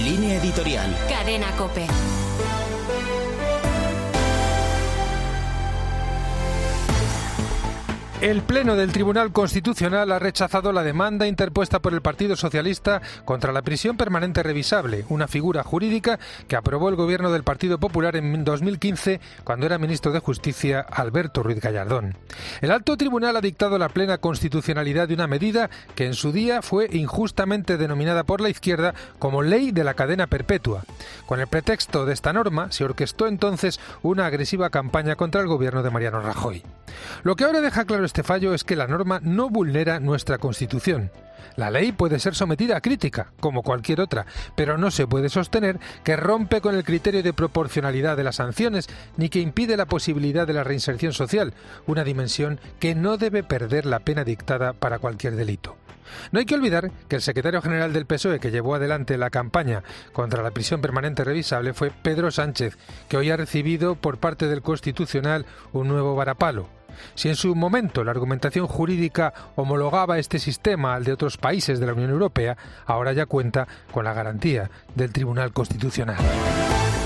Línea editorial. Cadena COPE. El Pleno del Tribunal Constitucional ha rechazado la demanda interpuesta por el Partido Socialista contra la prisión permanente revisable, una figura jurídica que aprobó el gobierno del Partido Popular en 2015 cuando era ministro de Justicia Alberto Ruiz Gallardón. El alto tribunal ha dictado la plena constitucionalidad de una medida que en su día fue injustamente denominada por la izquierda como Ley de la Cadena Perpetua. Con el pretexto de esta norma se orquestó entonces una agresiva campaña contra el gobierno de Mariano Rajoy. Lo que ahora deja claro este fallo es que la norma no vulnera nuestra Constitución. La ley puede ser sometida a crítica, como cualquier otra, pero no se puede sostener que rompe con el criterio de proporcionalidad de las sanciones ni que impide la posibilidad de la reinserción social, una dimensión que no debe perder la pena dictada para cualquier delito. No hay que olvidar que el secretario general del PSOE que llevó adelante la campaña contra la prisión permanente revisable fue Pedro Sánchez, que hoy ha recibido por parte del Constitucional un nuevo varapalo. Si en su momento la argumentación jurídica homologaba este sistema al de otros países de la Unión Europea, ahora ya cuenta con la garantía del Tribunal Constitucional.